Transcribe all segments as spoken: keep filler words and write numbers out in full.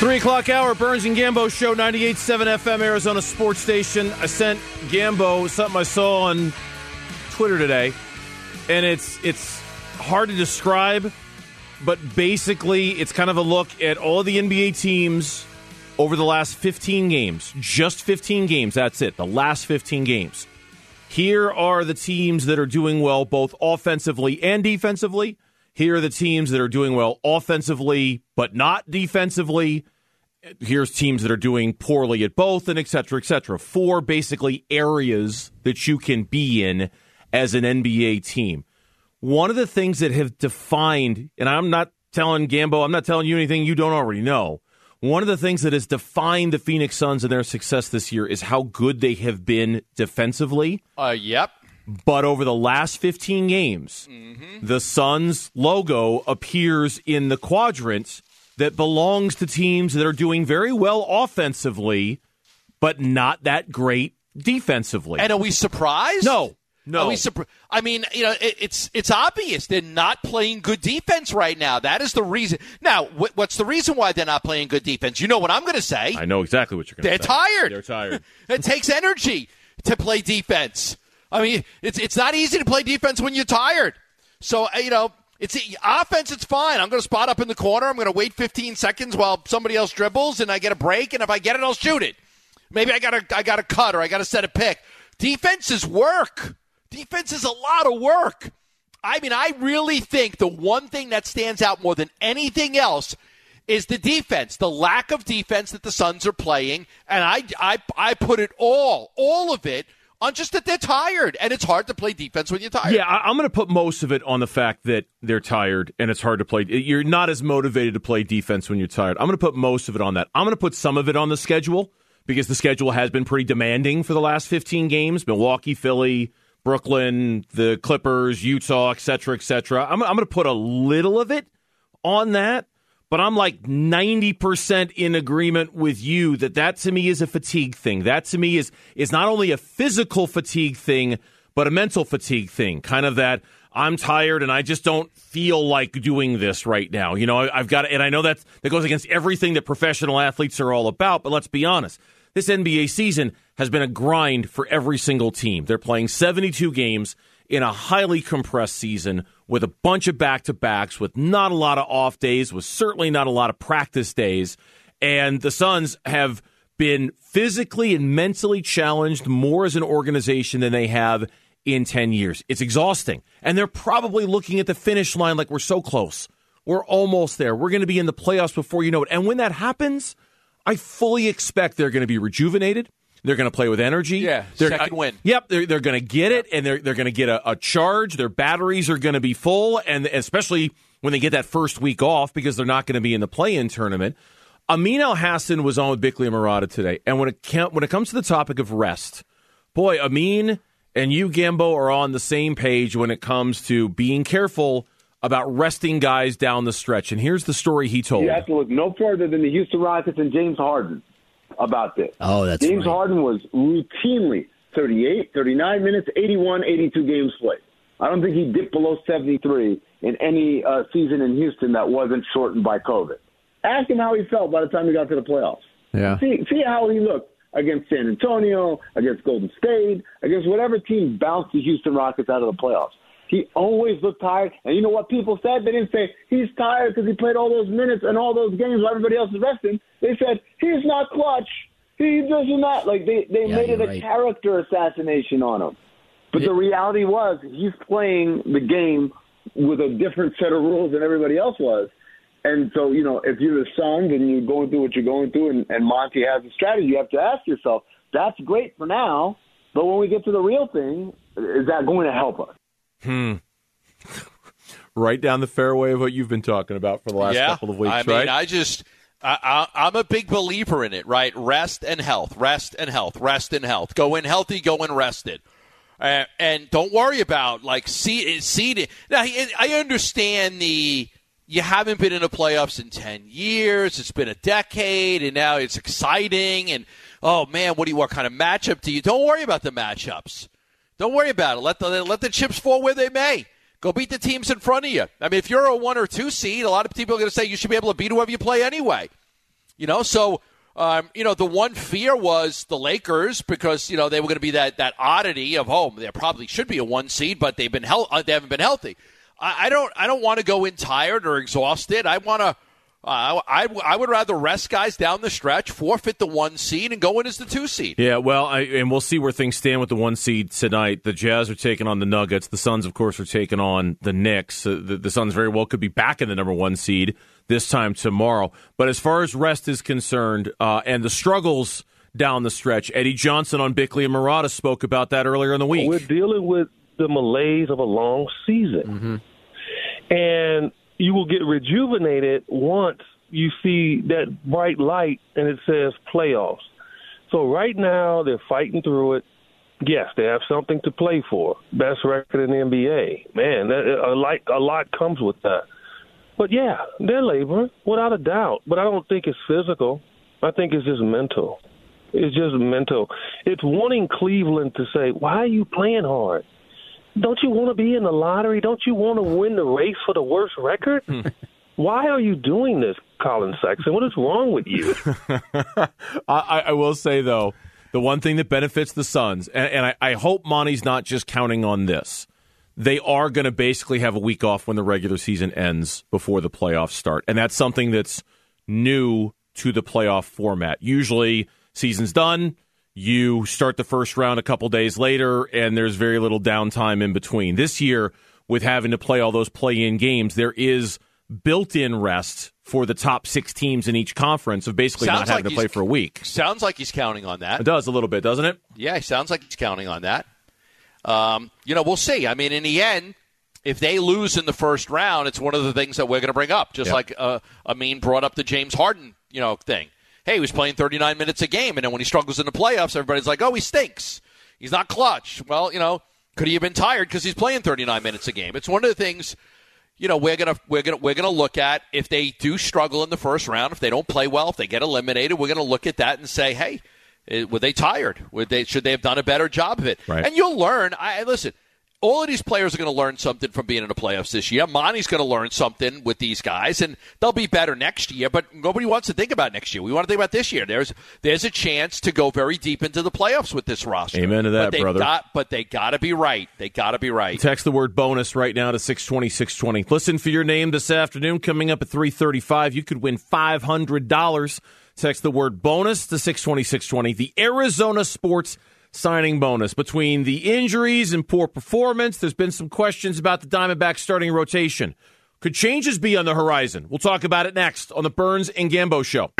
Three o'clock hour, Burns and Gambo Show, ninety-eight point seven F M, Arizona Sports Station. I sent Gambo something I saw on Twitter today, and it's it's hard to describe, but basically it's kind of a look at all the N B A teams over the last fifteen games. Just fifteen games, that's it, the last fifteen games. Here are the teams that are doing well both offensively and defensively. Here are the teams that are doing well offensively but not defensively. Here's teams that are doing poorly at both, and et cetera, et cetera. Four basically areas that you can be in as an N B A team. One of the things that have defined, and I'm not telling Gambo, I'm not telling you anything you don't already know. One of the things that has defined the Phoenix Suns and their success this year is how good they have been defensively. Uh, yep. But over the last fifteen games, mm-hmm. the Suns logo appears in the quadrant that belongs to teams that are doing very well offensively, but not that great defensively. And are we surprised? No. No. Are we surprised? I mean, you know, it, it's it's obvious they're not playing good defense right now. That is the reason. Now, wh- what's the reason why they're not playing good defense? You know what I'm going to say. I know exactly what you're going to say. They're tired. They're tired. It takes energy to play defense. I mean, it's it's not easy to play defense when you're tired. So, you know, it's offense, it's fine. I'm going to spot up in the corner. I'm going to wait fifteen seconds while somebody else dribbles, and I get a break, and if I get it, I'll shoot it. Maybe I got to I got to cut or I got to set a pick. Defense is work. Defense is a lot of work. I mean, I really think the one thing that stands out more than anything else is the defense, the lack of defense that the Suns are playing, and I I I put it all, all of it, on just that they're tired, and it's hard to play defense when you're tired. Yeah, I'm going to put most of it on the fact that they're tired, and it's hard to play. You're not as motivated to play defense when you're tired. I'm going to put most of it on that. I'm going to put some of it on the schedule, because the schedule has been pretty demanding for the last fifteen games. Milwaukee, Philly, Brooklyn, the Clippers, Utah, et cetera, et cetera. I'm, I'm going to put a little of it on that, but I'm like ninety percent in agreement with you that that to me is a fatigue thing. That to me is is not only a physical fatigue thing, but a mental fatigue thing. Kind of that I'm tired and I just don't feel like doing this right now. You know, I, I've got, and I know that's, that goes against everything that professional athletes are all about, but let's be honest. This N B A season has been a grind for every single team. They're playing seventy-two games in a highly compressed season with a bunch of back-to-backs, with not a lot of off days, with certainly not a lot of practice days. And the Suns have been physically and mentally challenged more as an organization than they have in ten years. It's exhausting. And they're probably looking at the finish line like we're so close. We're almost there. We're going to be in the playoffs before you know it. And when that happens, I fully expect they're going to be rejuvenated. They're going to play with energy. Yeah, they're, second uh, win. Yep, they're, they're going to get it, and they're they're going to get a, a charge. Their batteries are going to be full, and especially when they get that first week off because they're not going to be in the play-in tournament. Amin Elhassan was on with Bickley and Murata today, and when it can, when it comes to the topic of rest, boy, Amin and you, Gambo, are on the same page when it comes to being careful about resting guys down the stretch. And here's the story he told. You have to look no further than the Houston Rockets and James Harden about this. Oh, that's James right. Harden was routinely thirty-eight, thirty-nine minutes, eighty-one, eighty-two games played. I don't think he dipped below seventy-three in any uh, season in Houston that wasn't shortened by COVID. Ask him how he felt by the time he got to the playoffs. Yeah. See, see how he looked against San Antonio, against Golden State, against whatever team bounced the Houston Rockets out of the playoffs. He always looked tired. And you know what people said? They didn't say he's tired because he played all those minutes and all those games while everybody else is resting. They said he's not clutch. He does not. Like they, they yeah, made it a right. character assassination on him. But yeah. the reality was he's playing the game with a different set of rules than everybody else was. And so, you know, if you're the Suns and you're going through what you're going through and, and Monty has a strategy, you have to ask yourself, that's great for now, but when we get to the real thing, is that going to help us? Hmm. Right down the fairway of what you've been talking about for the last yeah, couple of weeks, I right? I mean, I just, I, I, I'm a big believer in it, right? Rest and health, rest and health, rest and health. Go in healthy, go in rested. Uh, and don't worry about, like, seed, seeding. Now, I understand the, you haven't been in the playoffs in ten years. It's been a decade, and now it's exciting. And, oh, man, what do you, what kind of matchup do you? Don't worry about the matchups. Don't worry about it. Let the let the chips fall where they may. Go beat the teams in front of you. I mean, if you're a one or two seed, a lot of people are going to say you should be able to beat whoever you play anyway. You know, so, um, you know, the one fear was the Lakers because, you know, they were going to be that, that oddity of, oh, there probably should be a one seed, but they've been hel- they haven't been healthy. I, I don't I don't want to go in tired or exhausted. I want to uh, I, I would rather rest guys down the stretch, forfeit the one seed, and go in as the two seed. Yeah, well, I, and we'll see where things stand with the one seed tonight. The Jazz are taking on the Nuggets. The Suns, of course, are taking on the Knicks. Uh, the, the Suns very well could be back in the number one seed this time tomorrow. But as far as rest is concerned, uh, and the struggles down the stretch, Eddie Johnson on Bickley and Murata spoke about that earlier in the week. We're dealing with the malaise of a long season. Mm-hmm. And you will get rejuvenated once you see that bright light and it says playoffs. So right now they're fighting through it. Yes, they have something to play for. Best record in the N B A. Man, that, a, lot, a lot comes with that. But, yeah, they're laboring, without a doubt. But I don't think it's physical. I think it's just mental. It's just mental. It's wanting Cleveland to say, why are you playing hard? Don't you want to be in the lottery? Don't you want to win the race for the worst record? Why are you doing this, Colin Sexton? What is wrong with you? I, I will say, though, the one thing that benefits the Suns, and, and I, I hope Monty's not just counting on this, they are going to basically have a week off when the regular season ends before the playoffs start. And that's something that's new to the playoff format. Usually, season's done. You start the first round a couple days later, and there's very little downtime in between. This year, with having to play all those play-in games, there is built-in rest for the top six teams in each conference of basically sounds not having like to play for a week. Sounds like he's counting on that. It does a little bit, doesn't it? Yeah, it sounds like he's counting on that. Um, you know, we'll see. I mean, in the end, if they lose in the first round, it's one of the things that we're going to bring up, just yep. like uh, Amin brought up the James Harden, you know, thing. Hey, he was playing thirty-nine minutes a game, and then when he struggles in the playoffs, everybody's like, oh, he stinks. He's not clutch. Well, you know, could he have been tired because he's playing thirty-nine minutes a game? It's one of the things, you know, we're gonna we're gonna we're gonna look at if they do struggle in the first round, if they don't play well, if they get eliminated, we're gonna look at that and say, hey, were they tired? Would they should they have done a better job of it? Right. And you'll learn. I listen. All of these players are going to learn something from being in the playoffs this year. Monty's going to learn something with these guys, and they'll be better next year. But nobody wants to think about next year. We want to think about this year. There's there's a chance to go very deep into the playoffs with this roster. Amen to that, but brother. Got, but they got to be right. They got to be right. Text the word bonus right now to six twenty, six twenty. Listen for your name this afternoon. Coming up at three thirty-five, you could win five hundred dollars. Text the word bonus to six twenty, six twenty. The Arizona Sports signing bonus. Between the injuries and poor performance, there's been some questions about the Diamondbacks starting rotation. Could changes be on the horizon? We'll talk about it next on the Burns and Gambo Show.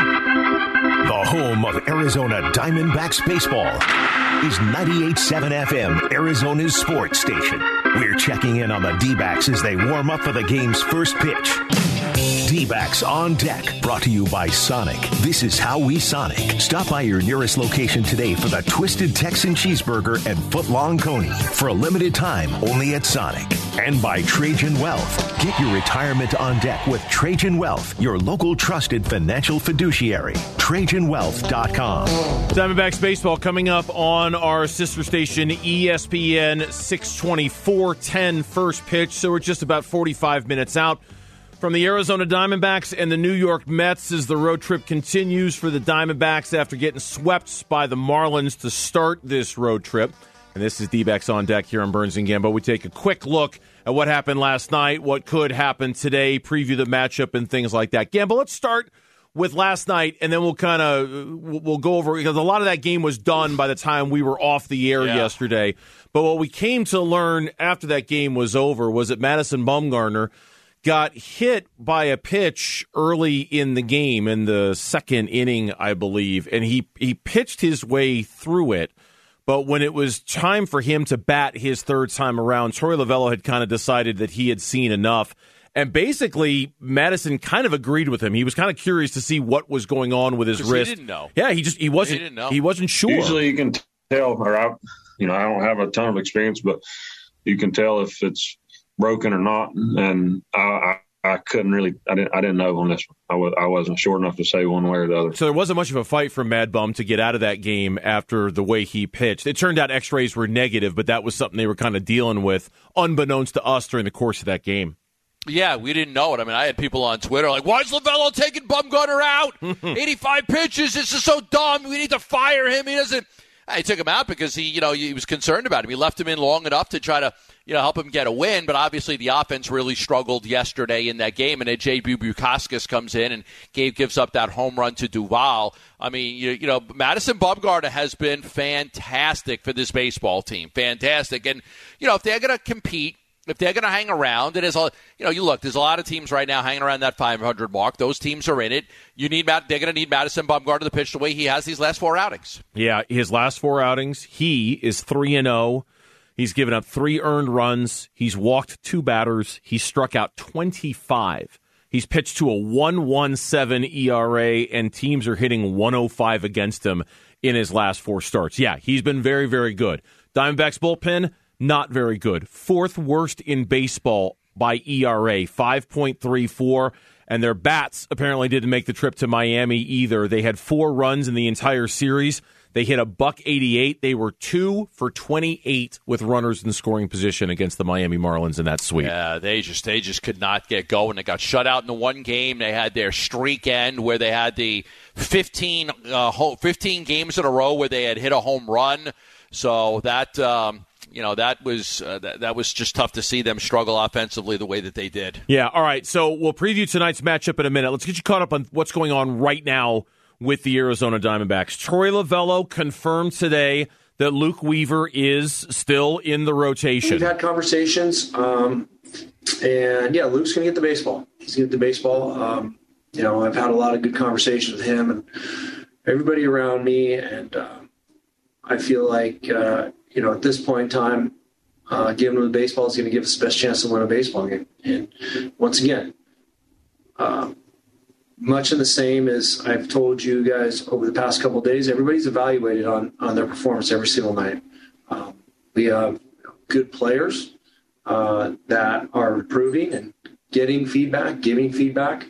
The home of Arizona Diamondbacks baseball is ninety-eight point seven F M, Arizona's sports station. We're checking in on the D-backs as they warm up for the game's first pitch. D-backs on deck, brought to you by Sonic. This is how we Sonic. Stop by your nearest location today for the Twisted Texan Cheeseburger and Footlong Coney. For a limited time, only at Sonic. And by Trajan Wealth. Get your retirement on deck with Trajan Wealth, your local trusted financial fiduciary. Trajan Wealth dot com. Diamondbacks baseball coming up on our sister station, E S P N six twenty, four ten first pitch. So we're just about forty-five minutes out from the Arizona Diamondbacks and the New York Mets as the road trip continues for the Diamondbacks after getting swept by the Marlins to start this road trip. And this is D-backs on deck here on Burns and Gambo. We take a quick look at what happened last night, what could happen today, preview the matchup and things like that. Gambo, let's start with last night, and then we'll kind of we'll go over, because a lot of that game was done by the time we were off the air yeah. yesterday. But what we came to learn after that game was over was that Madison Bumgarner got hit by a pitch early in the game, in the second inning, I believe, and he, he pitched his way through it. But when it was time for him to bat his third time around, Torey Lovullo had kind of decided that he had seen enough. And basically, Madison kind of agreed with him. He was kind of curious to see what was going on with his wrist. He didn't know. Yeah, he just he wasn't he, didn't know. he wasn't sure. Usually, you can tell, or I, you know, I don't have a ton of experience, but you can tell if it's broken or not. And I, I, I couldn't really, I didn't, I didn't know on this one. I was, I wasn't sure enough to say one way or the other. So there wasn't much of a fight for Mad Bum to get out of that game after the way he pitched. It turned out X-rays were negative, but that was something they were kind of dealing with, unbeknownst to us during the course of that game. Yeah, we didn't know it. I mean, I had people on Twitter like, why is Lovello taking Bumgarner out? eighty-five pitches. This is so dumb. We need to fire him. He doesn't. I took him out because he, you know, he was concerned about him. He left him in long enough to try to, you know, help him get a win. But obviously, the offense really struggled yesterday in that game. And then J B Bukauskas comes in and Gabe gives up that home run to Duvall. I mean, you, you know, Madison Bumgarner has been fantastic for this baseball team. Fantastic. And you know, if they're going to compete, if they're going to hang around, it is a, you know, you look, there's a lot of teams right now hanging around that five hundred mark. Those teams are in it. You need Matt, they're going to need Madison Bumgarner to pitch the way he has these last four outings. Yeah, his last four outings, he is three and oh. He's given up three earned runs. He's walked two batters. He's struck out twenty-five. He's pitched to a one point one seven E R A, and teams are hitting one oh five against him in his last four starts. Yeah, he's been very, very good. Diamondbacks bullpen, not very good. Fourth worst in baseball by E R A, five point three four. And their bats apparently didn't make the trip to Miami either. They had four runs in the entire series. They hit a buck eighty-eight. They were two for twenty-eight with runners in scoring position against the Miami Marlins in that sweep. Yeah, they just they just could not get going. They got shut out in the one game. They had their streak end where they had the fifteen, uh, fifteen games in a row where they had hit a home run. So that um, you know that was uh, that, that was just tough to see them struggle offensively the way that they did. Yeah. All right. So we'll preview tonight's matchup in a minute. Let's get you caught up on what's going on right now with the Arizona Diamondbacks. Troy Lovello confirmed today that Luke Weaver is still in the rotation. We've had conversations, um, and yeah, Luke's going to get the baseball. He's going to get the baseball. Um, you know, I've had a lot of good conversations with him and everybody around me, and uh, I feel like, uh, you know, at this point in time, uh, giving him the baseball is going to give us the best chance to win a baseball game. And once again, uh, much in the same as I've told you guys over the past couple of days, everybody's evaluated on, on their performance every single night. Um, we have good players uh, that are improving and getting feedback, giving feedback,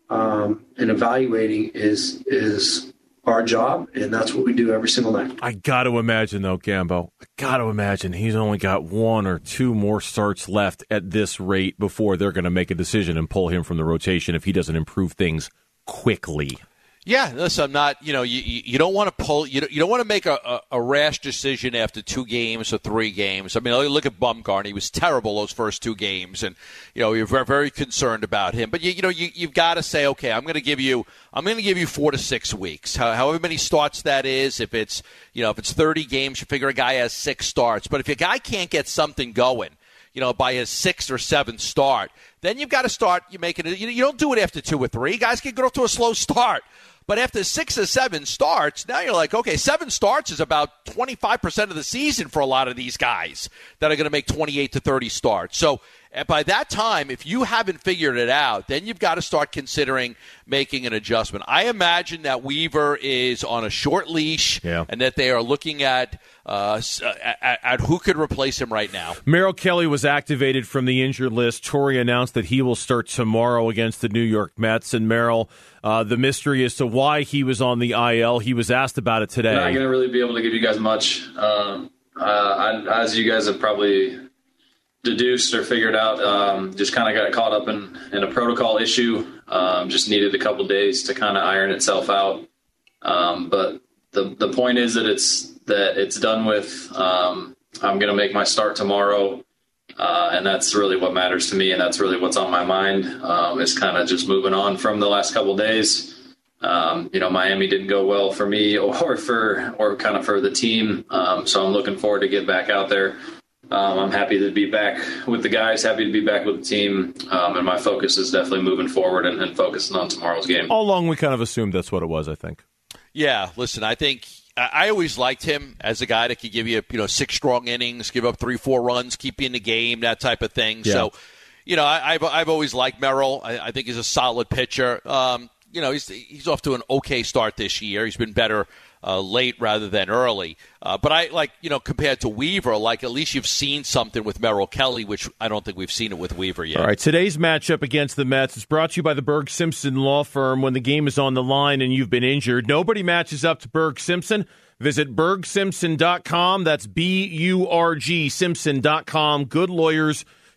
um, and evaluating is is our job, and that's what we do every single night. I got to imagine, though, Gambo, I got to imagine he's only got one or two more starts left at this rate before they're going to make a decision and pull him from the rotation if he doesn't improve things quickly. Yeah, listen, I'm not, you know, you you don't want to pull, you don't, you don't want to make a, a, a rash decision after two games or three games. I mean, look at Bumgarner. He was terrible those first two games, and, you know, you're very, very concerned about him. But, you, you know, you, you've got to say, okay, I'm going to give you, I'm going to give you four to six weeks, however many starts that is. If it's, you know, if it's thirty games, you figure a guy has six starts. But if a guy can't get something going, you know, by his sixth or seventh start, then you've got to start, you make it, you, you don't do it after two or three. Guys can go to a slow start. But after six or seven starts, now you're like, okay, seven starts is about twenty-five percent of the season for a lot of these guys that are going to make twenty-eight to thirty starts. So by that time, if you haven't figured it out, then you've got to start considering making an adjustment. I imagine that Weaver is on a short leash, yeah, and that they are looking at, uh, at at who could replace him right now. Merrill Kelly was activated from the injured list. Torrey announced that he will start tomorrow against the New York Mets. And Merrill, uh, the mystery as to why he was on the I L, he was asked about it today. I'm not going to really be able to give you guys much. Um, uh, I, as you guys have probably deduced or figured out, um, just kind of got caught up in, in a protocol issue. Um, just needed a couple days to kind of iron itself out. Um, but the the point is that it's that it's done with. Um, I'm going to make my start tomorrow, uh, and that's really what matters to me, and that's really what's on my mind. Um, is kind of just moving on from the last couple days. Um, you know, Miami didn't go well for me or for or kind of for the team, um, so I'm looking forward to get back out there. Um, I'm happy to be back with the guys, happy to be back with the team, um, and my focus is definitely moving forward and, and focusing on tomorrow's game. All along, we kind of assumed that's what it was, I think. Yeah, listen, I think I always liked him as a guy that could give you, you know, six strong innings, give up three, four runs, keep you in the game, that type of thing. Yeah. So, you know, I, I've I've always liked Merrill. I, I think he's a solid pitcher. Um, you know, he's he's off to an okay start this year. He's been better uh, late rather than early. Uh, but I like, you know, compared to Weaver, like at least you've seen something with Merrill Kelly, which I don't think we've seen it with Weaver yet. All right, today's matchup against the Mets is brought to you by the Berg Simpson Law Firm. When the game is on the line and you've been injured, nobody matches up to Berg Simpson. Visit berg simpson dot com. That's B U R G Simpson dot com. Good lawyers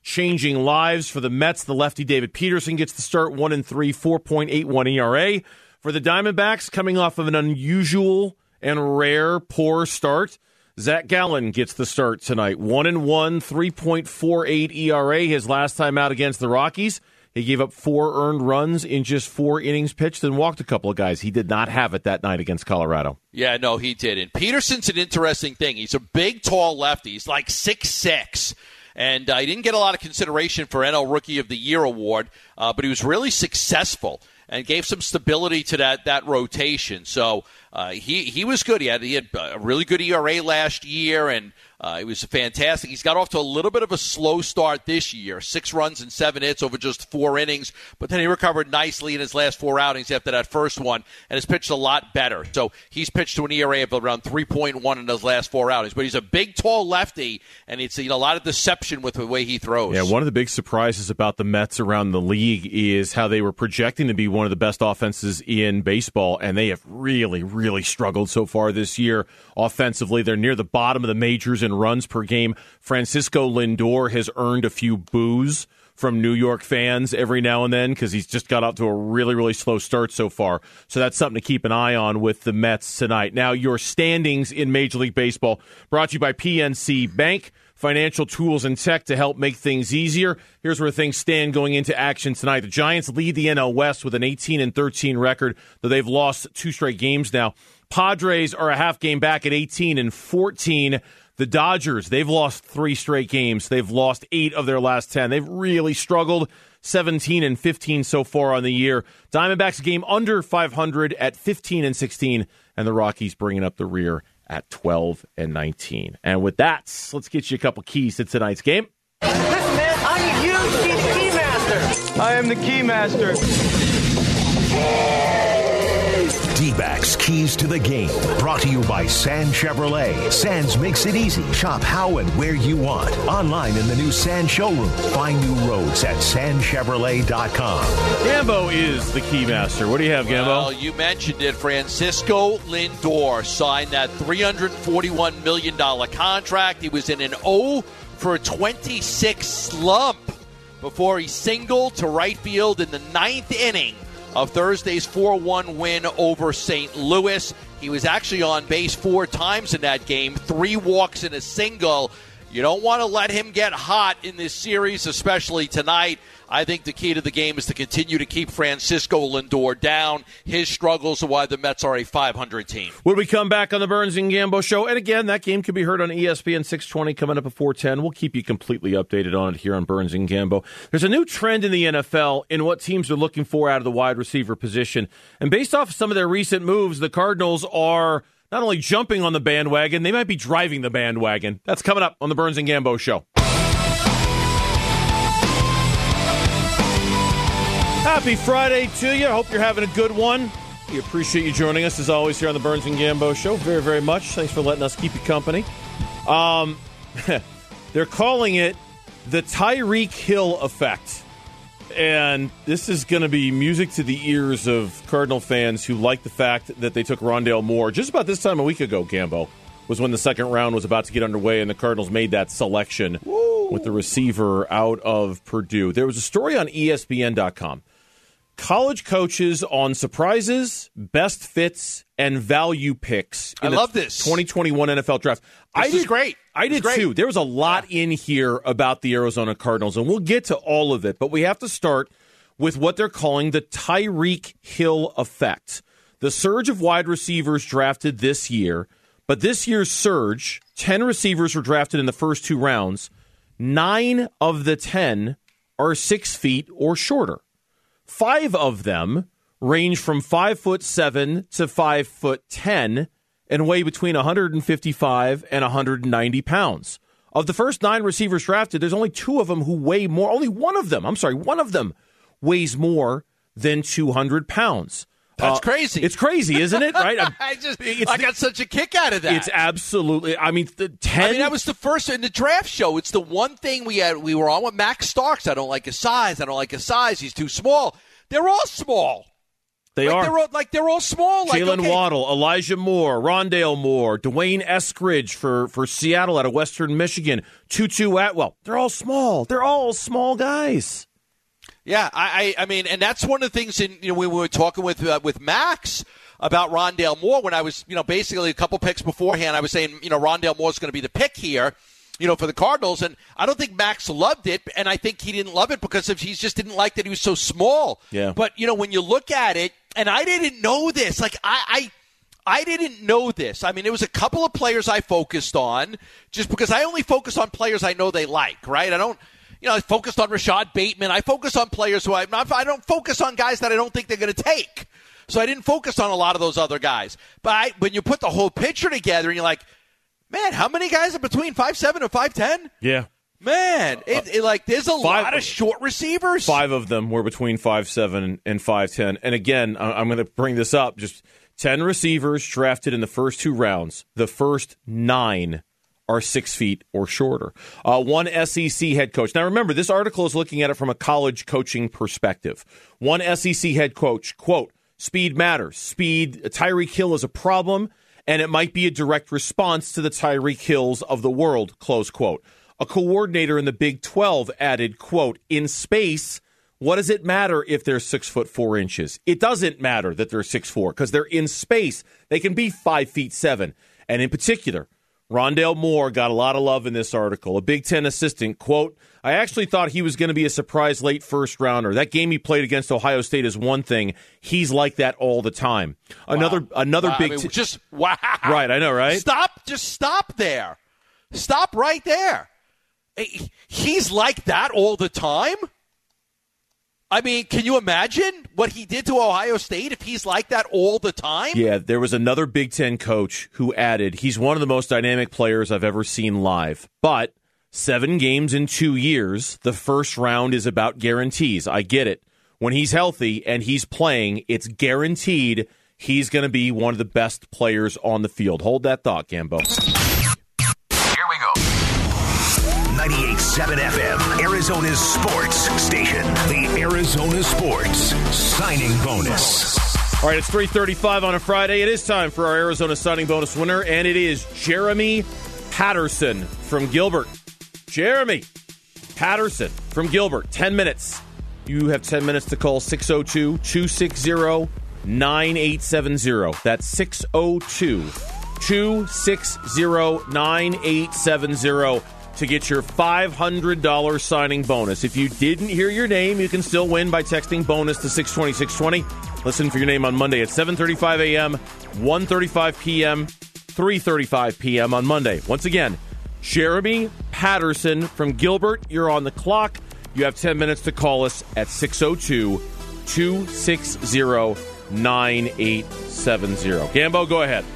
changing lives. For the Mets, the lefty David Peterson gets the start, one and three, four point eight one E R A. For the Diamondbacks, coming off of an unusual and rare poor start, Zach Gallen gets the start tonight, one and one, three point four eight E R A. His last time out against the Rockies, he gave up four earned runs in just four innings pitched and walked a couple of guys. He did not have it that night against Colorado. Yeah, no, he didn't. Peterson's an interesting thing. He's a big, tall lefty. He's like six six. And uh, he didn't get a lot of consideration for N L Rookie of the Year award, uh, but he was really successful and gave some stability to that that rotation. So uh, he he was good. He had, he had a really good E R A last year, and uh, it was fantastic. He's got off to a little bit of a slow start this year, six runs and seven hits over just four innings, but then he recovered nicely in his last four outings after that first one, and has pitched a lot better. So he's pitched to an E R A of around three point one in those last four outings, but he's a big, tall lefty, and it's you know, a lot of deception with the way he throws. Yeah, one of the big surprises about the Mets around the league is how they were projecting to be one of the best offenses in baseball, and they have really, really struggled so far this year offensively. They're near the bottom of the majors in runs per game. Francisco Lindor has earned a few boos from New York fans every now and then because he's just got out to a really, really slow start so far. So that's something to keep an eye on with the Mets tonight. Now, your standings in Major League Baseball brought to you by P N C Bank. Financial tools and tech to help make things easier. Here's where things stand going into action tonight. The Giants lead the N L West with an eighteen and thirteen record, though they've lost two straight games now. Padres are a half game back at eighteen and fourteen. The Dodgers, they've lost three straight games. They've lost eight of their last ten. They've really struggled, seventeen and fifteen so far on the year. Diamondbacks a game under five hundred at fifteen and sixteen, and the Rockies bringing up the rear at twelve and nineteen. And with that, let's get you a couple keys to tonight's game. Listen, man, I need you to be the key master. I am the key master. D-backs Keys to the Game, brought to you by Sand Chevrolet. Sands makes it easy. Shop how and where you want. Online in the new Sand showroom. Find new roads at sand chevrolet dot com. Gambo is the key master. What do you have, Gambo? Well, you mentioned it. Francisco Lindor signed that three hundred forty-one million dollars contract. He was in an oh for twenty-six slump before he singled to right field in the ninth inning of Thursday's four one win over Saint Louis. He was actually on base four times in that game, three walks and a single. You don't want to let him get hot in this series, especially tonight. I think the key to the game is to continue to keep Francisco Lindor down. His struggles are why the Mets are a five hundred team. When we come back on the Burns and Gambo Show, and again, that game can be heard on E S P N six twenty coming up at four ten. We'll keep you completely updated on it here on Burns and Gambo. There's a new trend in the N F L in what teams are looking for out of the wide receiver position. And based off some of their recent moves, the Cardinals are not only jumping on the bandwagon, they might be driving the bandwagon. That's coming up on the Burns and Gambo Show. Happy Friday to you. Hope you're having a good one. We appreciate you joining us, as always, here on the Burns and Gambo Show. Very, very much. Thanks for letting us keep you company. Um, they're calling it the Tyreek Hill effect. And this is going to be music to the ears of Cardinal fans who like the fact that they took Rondale Moore. Just about this time a week ago, Gambo, was when the second round was about to get underway, and the Cardinals made that selection Woo. with the receiver out of Purdue. There was a story on E S P N dot com. College coaches on surprises, best fits, and value picks in I love this twenty twenty-one N F L draft. This I is did, great. I did great. too. There was a lot yeah. in here about the Arizona Cardinals, and we'll get to all of it. But we have to start with what they're calling the Tyreek Hill effect. The surge of wide receivers drafted this year, but this year's surge, ten receivers were drafted in the first two rounds. Nine of the ten are six feet or shorter. Five of them range from five foot seven to five foot ten and weigh between one hundred fifty-five and one hundred ninety pounds. Of the first nine receivers drafted, there's only two of them who weigh more. Only one of them, I'm sorry, one of them weighs more than two hundred pounds. That's uh, crazy. It's crazy, isn't it? Right? I just, I got such a kick out of that. It's absolutely. I mean, the ten. I mean, that was the first in the draft show. It's the one thing we had. We were on with Max Starks. I don't like his size. I don't like his size. He's too small. They're all small. They like are. They're all, like they're all small. Like, Jalen okay. Waddle, Elijah Moore, Rondale Moore, Dwayne Eskridge for, for Seattle out of Western Michigan, Tutu Atwell. They're all small. They're all small guys. Yeah, I, I, I mean, and that's one of the things in, you know, when we were talking with uh, with Max about Rondale Moore, when I was, you know, basically a couple picks beforehand, I was saying, you know, Rondale Moore's going to be the pick here, you know, for the Cardinals, and I don't think Max loved it, and I think he didn't love it because of, he just didn't like that he was so small. Yeah. But, you know, when you look at it, and I didn't know this, like, I, I, I didn't know this. I mean, there was a couple of players I focused on, just because I only focus on players I know they like, right? I don't, you know, I focused on Rashad Bateman. I focus on players who I not, I don't focus on guys that I don't think they're going to take. So I didn't focus on a lot of those other guys. But I, when you put the whole picture together, and you're like, man, how many guys are between five seven and five ten? Yeah. Man, it, it, like there's a Five, lot of short receivers. Five of them were between five seven and five ten. And again, I'm going to bring this up. Just ten receivers drafted in the first two rounds. The first nine are six feet or shorter. Uh, one S E C head coach. Now, remember, this article is looking at it from a college coaching perspective. One S E C head coach, quote, speed matters. Speed, Tyreek Hill is a problem, and it might be a direct response to the Tyreek Hills of the world, close quote. A coordinator in the Big twelve added, quote, in space, what does it matter if they're six foot four inches? It doesn't matter that they're six four because they're in space. They can be five feet seven. And in particular, Rondale Moore got a lot of love in this article. A Big Ten assistant, quote, I actually thought he was going to be a surprise late first rounder. That game he played against Ohio State is one thing. He's like that all the time. Another wow. another wow. Big I mean, Ten. Just, wow. Right, I know, right? Stop, just stop there. Stop right there. He's like that all the time? I mean, can you imagine what he did to Ohio State if he's like that all the time? Yeah, there was another Big Ten coach who added, he's one of the most dynamic players I've ever seen live. But seven games in two years, the first round is about guarantees. I get it. When he's healthy and he's playing, it's guaranteed he's going to be one of the best players on the field. Hold that thought, Gambo. Here we go. ninety-eight point seven F M, Arizona's sports station. The Arizona Sports Signing Bonus. All right, it's three thirty-five on a Friday. It is time for our Arizona Signing Bonus winner, and it is Jeremy Patterson from Gilbert. Jeremy Patterson from Gilbert, ten minutes. You have ten minutes to call six oh two, two six zero, nine eight seven zero. That's six oh two, two six zero, nine eight seven zero to get your five hundred dollars signing bonus. If you didn't hear your name, you can still win by texting bonus to six twenty, six twenty. Listen for your name on Monday at seven thirty-five a.m., one thirty-five p.m., three thirty-five p.m. on Monday. Once again, Jeremy Patterson from Gilbert, you're on the clock. You have ten minutes to call us at six oh two, two six zero, nine eight seven zero. Gambo, go ahead.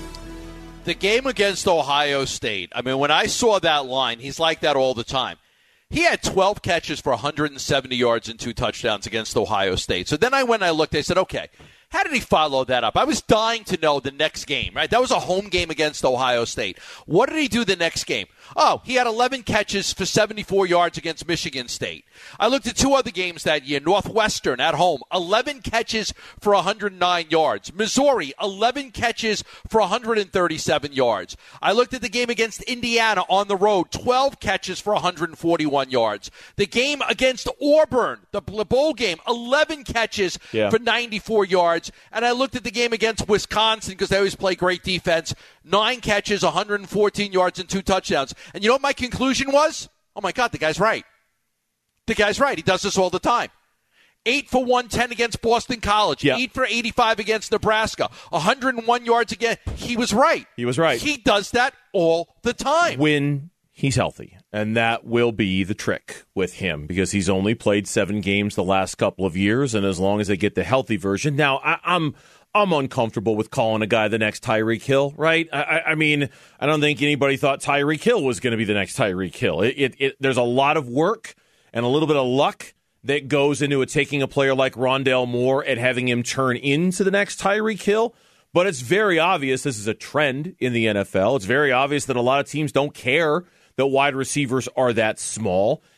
The game against Ohio State, I mean, when I saw that line, he's like that all the time. He had twelve catches for one hundred seventy yards and two touchdowns against Ohio State. So then I went and I looked, I said, okay, how did he follow that up? I was dying to know the next game, right? That was a home game against Ohio State. What did he do the next game? Oh, he had eleven catches for seventy-four yards against Michigan State. I looked at two other games that year. Northwestern at home, eleven catches for one hundred nine yards. Missouri, eleven catches for one hundred thirty-seven yards. I looked at the game against Indiana on the road, twelve catches for one hundred forty-one yards. The game against Auburn, the bowl game, eleven catches yeah. for ninety-four yards. And I looked at the game against Wisconsin because they always play great defense, nine catches, one hundred fourteen yards, and two touchdowns. And you know what my conclusion was? Oh, my God, the guy's right. The guy's right. He does this all the time. Eight for one ten against Boston College. Yeah. Eight for eighty-five against Nebraska. one hundred one yards again. He was right. He was right. He does that all the time. When he's healthy. And that will be the trick with him because he's only played seven games the last couple of years. And as long as they get the healthy version. Now, I, I'm I'm uncomfortable with calling a guy the next Tyreek Hill, right? I, I mean, I don't think anybody thought Tyreek Hill was going to be the next Tyreek Hill. It, it, it, there's a lot of work and a little bit of luck that goes into it, taking a player like Rondale Moore and having him turn into the next Tyreek Hill. But it's very obvious this is a trend in the N F L. It's very obvious that a lot of teams don't care that wide receivers are that small.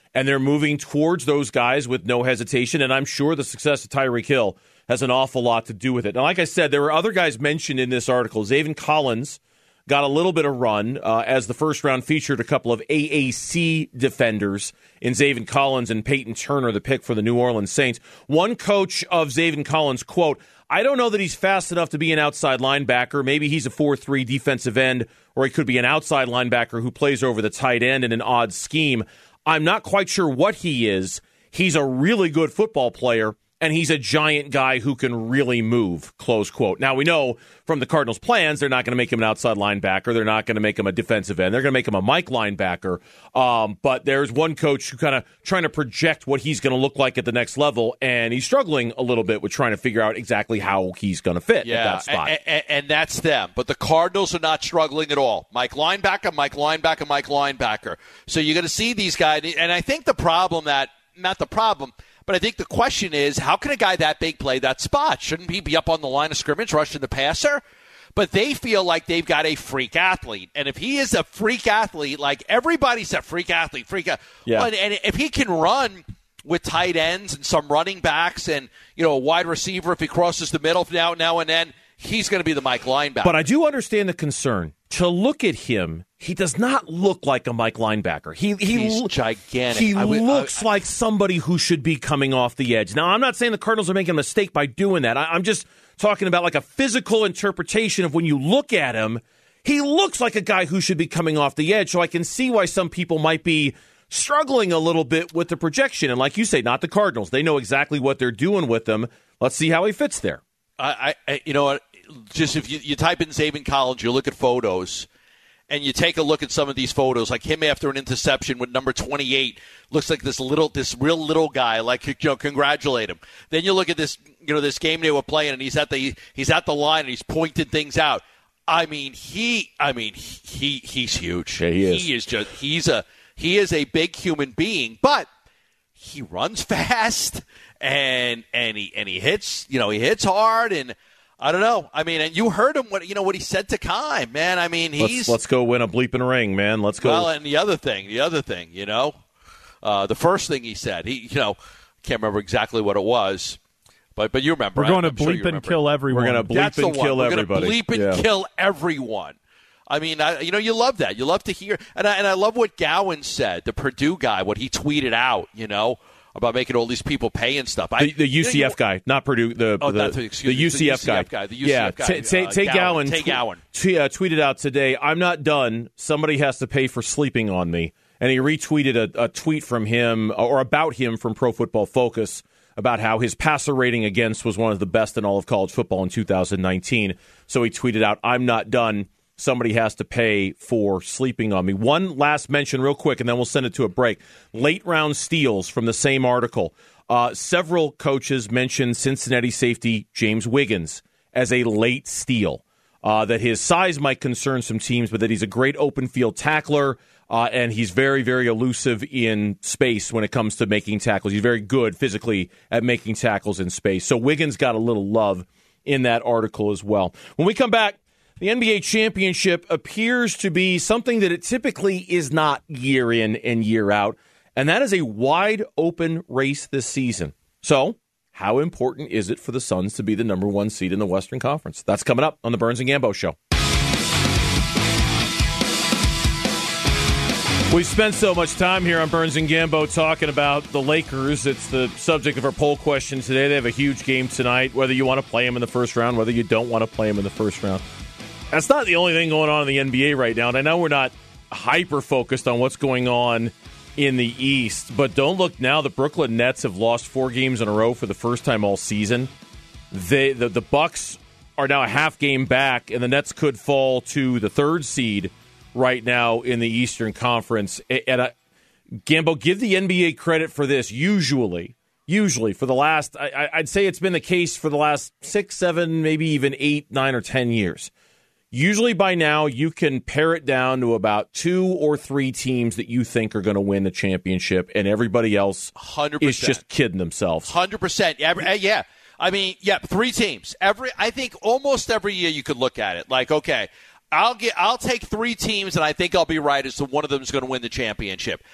and they're moving towards those guys with no hesitation, and I'm sure the success of Tyreek Hill has an awful lot to do with it. Now, like I said, there were other guys mentioned in this article. Zaven Collins got a little bit of run uh, as the first round featured a couple of A A C defenders in Zaven Collins and Peyton Turner, the pick for the New Orleans Saints. One coach of Zaven Collins, quote, I don't know that he's fast enough to be an outside linebacker. Maybe he's a four three defensive end, or he could be an outside linebacker who plays over the tight end in an odd scheme. I'm not quite sure what he is. He's a really good football player, and he's a giant guy who can really move, close quote. Now, we know from the Cardinals' plans, they're not going to make him an outside linebacker. They're not going to make him a defensive end. They're going to make him a Mike linebacker. Um, but there's one coach who kind of trying to project what he's going to look like at the next level, and he's struggling a little bit with trying to figure out exactly how he's going to fit yeah, at that spot. And, and, and that's them. But the Cardinals are not struggling at all. Mike linebacker, Mike linebacker, Mike linebacker. So you're going to see these guys. And I think the problem that, not the problem, but I think the question is, how can a guy that big play that spot? Shouldn't he be up on the line of scrimmage rushing the passer? But they feel like they've got a freak athlete. And if he is a freak athlete, like everybody's a freak athlete, freak athlete. Yeah. Well, and, and if he can run with tight ends and some running backs and, you know, a wide receiver if he crosses the middle now, now and then, he's going to be the Mike linebacker. But I do understand the concern. To look at him, he does not look like a Mike linebacker. He, he He's gigantic. He I would, looks I, like somebody who should be coming off the edge. Now, I'm not saying the Cardinals are making a mistake by doing that. I, I'm just talking about like a physical interpretation of when you look at him, he looks like a guy who should be coming off the edge. So I can see why some people might be struggling a little bit with the projection. And like you say, not the Cardinals. They know exactly what they're doing with him. Let's see how he fits there. I, I you know what? Just if you, you type in Zaven Collins, you look at photos, and you take a look at some of these photos, like him after an interception with number twenty-eight, looks like this little, this real little guy. Like, you know, congratulate him. Then you look at this, you know, this game they were playing, and he's at the he's at the line and he's pointing things out. I mean, he, I mean, he he's huge. Yeah, he is. He is just he's a he is a big human being, but he runs fast and and he and he hits, you know, he hits hard and. I don't know. I mean, and you heard him what you know what he said to Keim, man. I mean, he's let's, let's go win a bleeping ring, man. Let's go. Well, and the other thing, the other thing, you know, uh, the first thing he said, he, you know, can't remember exactly what it was, but but you remember. We're going to I'm bleep sure and kill everyone. We're going to bleep That's and the one. kill We're everybody. We're going to bleep and yeah. kill everyone. I mean, I, you know, you love that. You love to hear, and I, and I love what Gowan said, the Purdue guy, what he tweeted out, you know. About making all these people pay and stuff. I, the, the U C F you know, guy, not Purdue. The oh, the, that's, the, excuse the U C F, me, the U C F guy. guy. The U C F yeah, guy. Tay Uh, Tay Gowan. Gowan, Tay Gowan. T- uh, tweeted out today, I'm not done. Somebody has to pay for sleeping on me. And he retweeted a, a tweet from him, or about him from Pro Football Focus, about how his passer rating against was one of the best in all of college football in two thousand nineteen. So he tweeted out, I'm not done. Somebody has to pay for sleeping on me. One last mention real quick, and then we'll send it to a break. Late round steals from the same article. Uh, several coaches mentioned Cincinnati safety James Wiggins as a late steal. Uh, that his size might concern some teams, but that he's a great open field tackler, uh, and he's very, very elusive in space when it comes to making tackles. He's very good physically at making tackles in space. So Wiggins got a little love in that article as well. When we come back, the N B A championship appears to be something that it typically is not year in and year out, and that is a wide-open race this season. So, how important is it for the Suns to be the number one seed in the Western Conference? That's coming up on the Burns and Gambo Show. We spent so much time here on Burns and Gambo talking about the Lakers. It's the subject of our poll question today. They have a huge game tonight, whether you want to play them in the first round, whether you don't want to play them in the first round. That's not the only thing going on in the N B A right now, and I know we're not hyper-focused on what's going on in the East, but don't look now. The Brooklyn Nets have lost four games in a row for the first time all season. They, the, the Bucks are now a half game back, and the Nets could fall to the third seed right now in the Eastern Conference. And I, Gambo, give the N B A credit for this. Usually, usually for the last, I, I'd say it's been the case for the last six, seven, maybe even eight, nine, or ten years. Usually by now, you can pare it down to about two or three teams that you think are going to win the championship, and everybody else one hundred percent. is just kidding themselves. one hundred percent. Every, uh, yeah. I mean, yeah, three teams. Every I think almost every year you could look at it like, okay, I'll get, I'll take three teams, and I think I'll be right as to one of them is going to win the championship.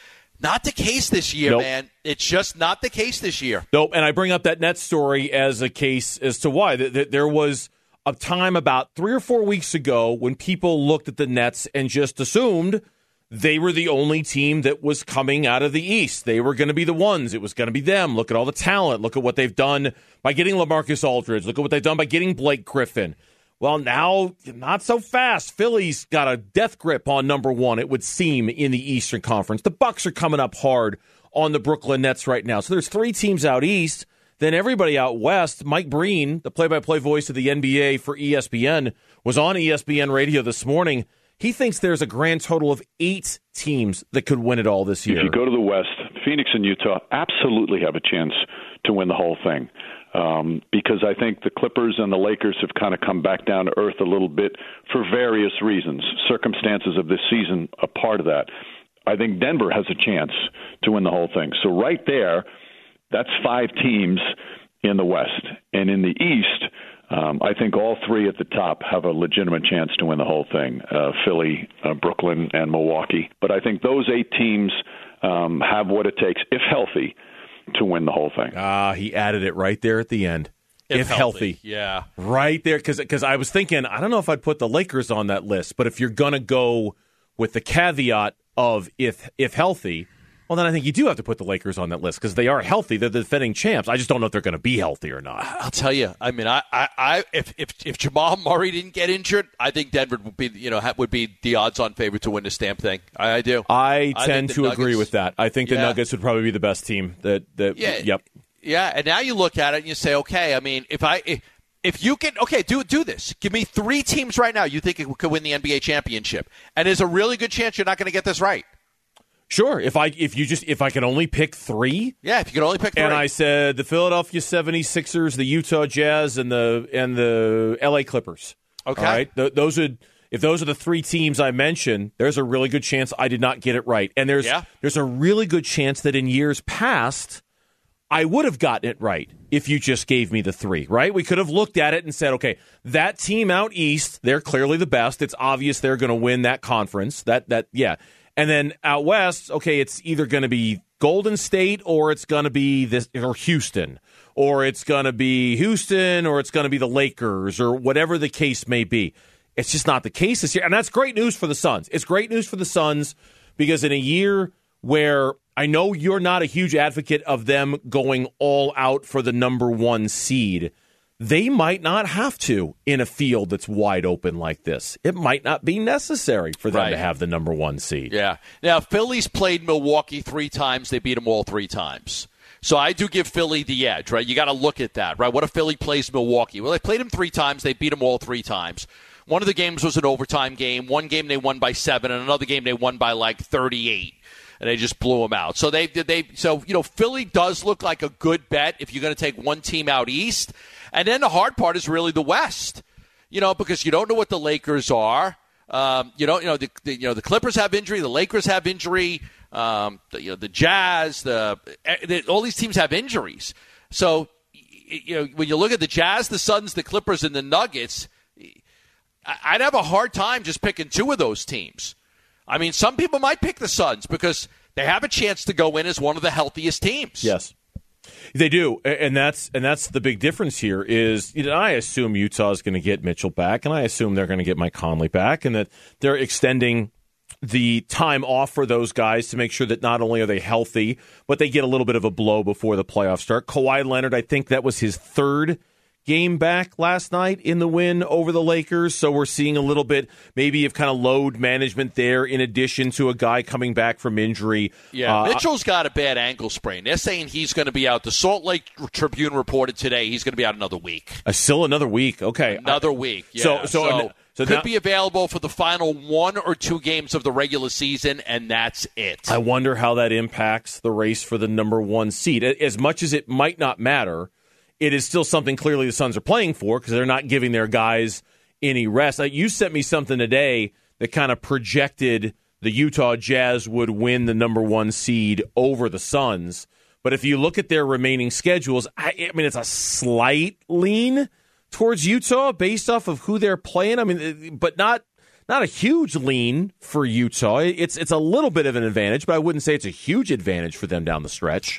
Not the case this year, nope. man. It's just not the case this year. Nope, and I bring up that Nets story as a case as to why. There was a time about three or four weeks ago when people looked at the Nets and just assumed they were the only team that was coming out of the East. They were going to be the ones. It was going to be them. Look at all the talent. Look at what they've done by getting LaMarcus Aldridge. Look at what they've done by getting Blake Griffin. Well, now, not so fast. Philly's got a death grip on number one, it would seem, in the Eastern Conference. The Bucks are coming up hard on the Brooklyn Nets right now. So there's three teams out East. Then everybody out West. Mike Breen, the play-by-play voice of the N B A for E S P N, was on E S P N radio this morning. He thinks there's a grand total of eight teams that could win it all this year. If you go to the West, Phoenix and Utah absolutely have a chance to win the whole thing. Um, because I think the Clippers and the Lakers have kind of come back down to earth a little bit for various reasons. Circumstances of this season are part of that. I think Denver has a chance to win the whole thing. So right there, that's five teams in the West. And in the East, um, I think all three at the top have a legitimate chance to win the whole thing, uh, Philly, uh, Brooklyn, and Milwaukee. But I think those eight teams um, have what it takes, if healthy, to win the whole thing. Ah, he added it right there at the end. If, if healthy. healthy. Yeah. Right there, because I was thinking, I don't know if I'd put the Lakers on that list, but if you're going to go with the caveat of if if healthy, well, then I think you do have to put the Lakers on that list because they are healthy. They're the defending champs. I just don't know if they're going to be healthy or not. I'll tell you. I mean, I, I, I if, if if Jamal Murray didn't get injured, I think Denver would be, you know, would be the odds-on favorite to win the stamp thing. I, I do. I, I tend to Nuggets, agree with that. I think the yeah. Nuggets would probably be the best team. That that yeah, yep. Yeah, and now you look at it and you say, okay, I mean, if I if, if you can, okay, do do this. Give me three teams right now you think it could win the N B A championship, and there's a really good chance you're not going to get this right. Sure, if I if you just if I can only pick three, yeah, if you can only pick three, and I said the Philadelphia seventy-sixers, the Utah Jazz, and the and the L A Clippers. Okay, all right, Th- those are if those are the three teams I mentioned. There's a really good chance I did not get it right, and there's yeah. there's a really good chance that in years past I would have gotten it right if you just gave me the three. Right, we could have looked at it and said, okay, that team out east, they're clearly the best. It's obvious they're going to win that conference. That that yeah. And then out west, okay, it's either going to be Golden State or it's going to be this or Houston, or it's going to be Houston or it's going to be the Lakers or whatever the case may be. It's just not the case this year. And that's great news for the Suns. It's great news for the Suns because in a year where I know you're not a huge advocate of them going all out for the number one seed, they might not have to in a field that's wide open like this. It might not be necessary for them right. to have the number one seed. Yeah. Now, Philly's played Milwaukee three times. They beat them all three times. So I do give Philly the edge, right? You got to look at that, right? What if Philly plays Milwaukee? Well, they played them three times. They beat them all three times. One of the games was an overtime game. One game they won by seven, and another game they won by like thirty-eight. And they just blew them out. So they they so you know Philly does look like a good bet if you're going to take one team out east. And then the hard part is really the West, you know, because you don't know what the Lakers are. Um, you don't, you know, the, the you know the Clippers have injury, the Lakers have injury, um, the, you know, the Jazz, the, the all these teams have injuries. So you know when you look at the Jazz, the Suns, the Clippers, and the Nuggets, I'd have a hard time just picking two of those teams. I mean, some people might pick the Suns because they have a chance to go in as one of the healthiest teams. Yes, they do, and that's and that's the big difference here. Is you know, I assume Utah is going to get Mitchell back, and I assume they're going to get Mike Conley back, and that they're extending the time off for those guys to make sure that not only are they healthy, but they get a little bit of a blow before the playoffs start. Kawhi Leonard, I think that was his third game back last night in the win over the Lakers, so we're seeing a little bit maybe of kind of load management there in addition to a guy coming back from injury. Yeah, uh, Mitchell's got a bad ankle sprain. They're saying he's going to be out. The Salt Lake Tribune reported today he's going to be out another week. Uh, still another week, okay. Another week, yeah. So, so, so, so could now, be available for the final one or two games of the regular season, and that's it. I wonder how that impacts the race for the number one seed. As much as it might not matter, it is still something clearly the Suns are playing for because they're not giving their guys any rest. You sent me something today that kind of projected the Utah Jazz would win the number one seed over the Suns. But if you look at their remaining schedules, I, I mean, it's a slight lean towards Utah based off of who they're playing. I mean, but not not a huge lean for Utah. It's it's a little bit of an advantage, but I wouldn't say it's a huge advantage for them down the stretch.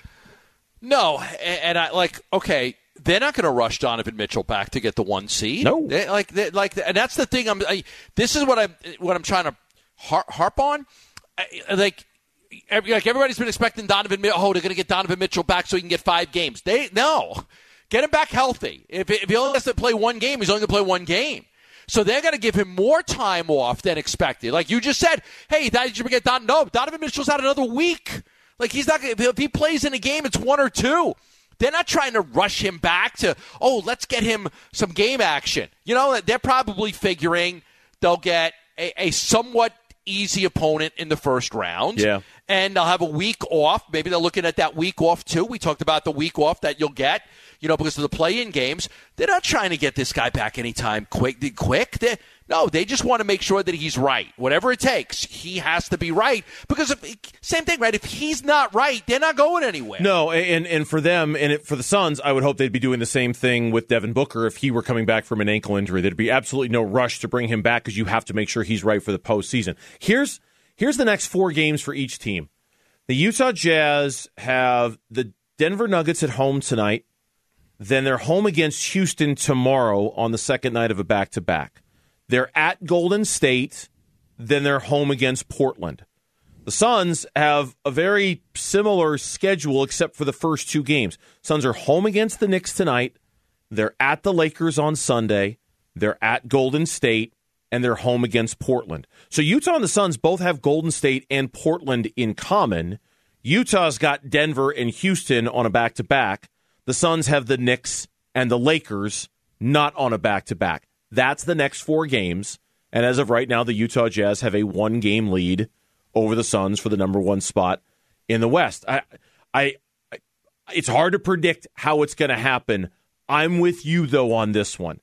No, and, and I like okay. They're not going to rush Donovan Mitchell back to get the one seed. No, they, like, they, like, and that's the thing. I'm. I, this is what I'm. What I'm trying to harp, harp on. I, like, every, like everybody's been expecting Donovan. Oh, they're going to get Donovan Mitchell back so he can get five games. They no, get him back healthy. If, if he only has to play one game, he's only going to play one game. So they're going to give him more time off than expected. Like you just said, hey, did you get Don? No, Donovan Mitchell's out another week. Like he's not. If he plays in a game, it's one or two. They're not trying to rush him back to, oh, let's get him some game action. You know, they're probably figuring they'll get a, a somewhat easy opponent in the first round. Yeah. And they'll have a week off. Maybe they're looking at that week off, too. We talked about the week off that you'll get, you know, because of the play-in games. They're not trying to get this guy back anytime quick. quick. They're, no, they just want to make sure that he's right. Whatever it takes, he has to be right. Because, if, same thing, right? If he's not right, they're not going anywhere. No, and and for them, and it, for the Suns, I would hope they'd be doing the same thing with Devin Booker if he were coming back from an ankle injury. There'd be absolutely no rush to bring him back because you have to make sure he's right for the postseason. Here's, here's the next four games for each team. The Utah Jazz have the Denver Nuggets at home tonight. Then they're home against Houston tomorrow on the second night of a back-to-back. They're at Golden State, then they're home against Portland. The Suns have a very similar schedule except for the first two games. Suns are home against the Knicks tonight, they're at the Lakers on Sunday, they're at Golden State, and they're home against Portland. So Utah and the Suns both have Golden State and Portland in common. Utah's got Denver and Houston on a back-to-back. The Suns have the Knicks and the Lakers not on a back-to-back. That's the next four games, and as of right now, the Utah Jazz have a one-game lead over the Suns for the number one spot in the West. I, I, I it's hard to predict how it's going to happen. I'm with you, though, on this one.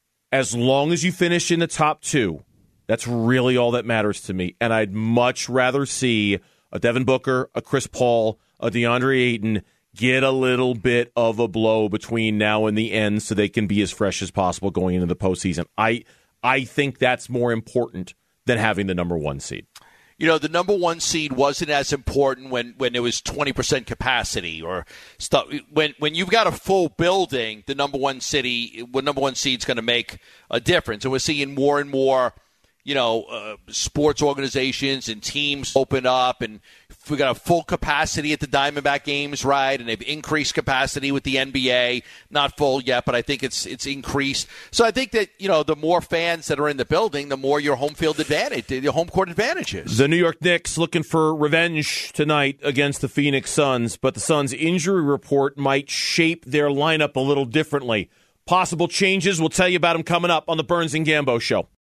As long as you finish in the top two, that's really all that matters to me, and I'd much rather see a Devin Booker, a Chris Paul, a DeAndre Ayton get a little bit of a blow between now and the end so they can be as fresh as possible going into the postseason. I I think that's more important than having the number one seed. You know, the number one seed wasn't as important when, when it was twenty percent capacity or stuff. When when you've got a full building, the number one city, the number one seed's going to make a difference. And we're seeing more and more, you know, uh, sports organizations and teams open up, and we got a full capacity at the Diamondback games, right? And they've increased capacity with the N B A. Not full yet, but I think it's it's increased. So I think that, you know, the more fans that are in the building, the more your home field advantage, the home court advantage is. The New York Knicks looking for revenge tonight against the Phoenix Suns, but the Suns' injury report might shape their lineup a little differently. Possible changes, we'll tell you about them coming up on the Burns and Gambo Show.